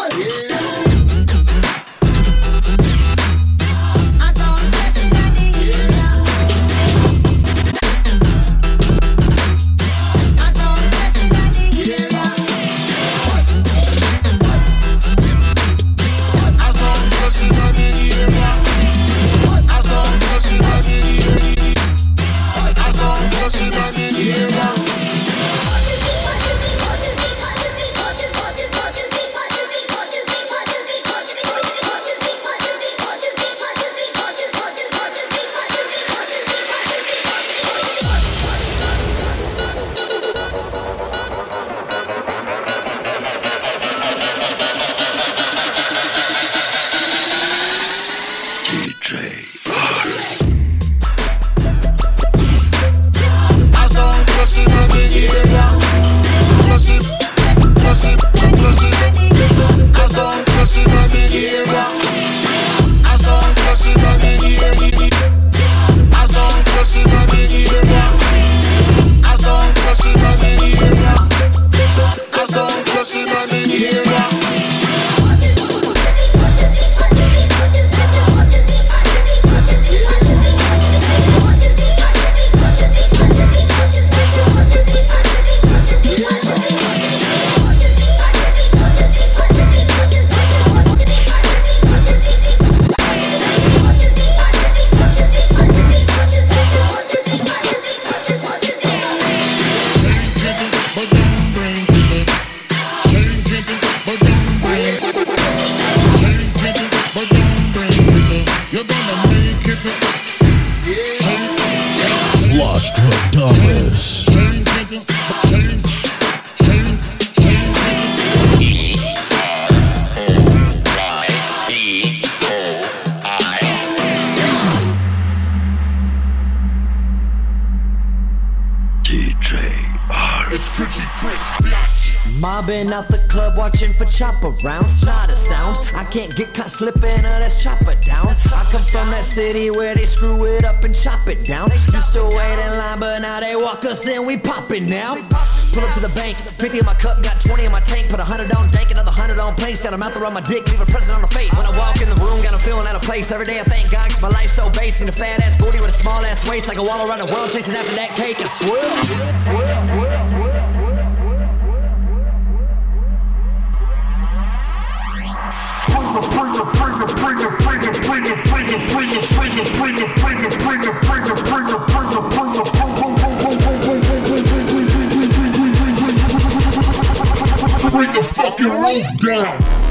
Mobbing out the club, watching for chopper rounds. Not a sound, I can't get caught slipping, let's chop it down. I come from that city where they screw it up and chop it down. Used to wait in line, but now they walk us in, we poppin' now. Pull up to the bank, 50 in my cup, got 20 in my tank. Put 100 on dank, another 100 on place. Got a mouth around my dick, leave a present on the face. When I walk in the room, got 'em feeling out of place. Every day I thank God, 'cause my life's so base. Need a fat ass booty with a small ass waist. I go all around the world chasing after that cake and swim. Bring the fucking roof down.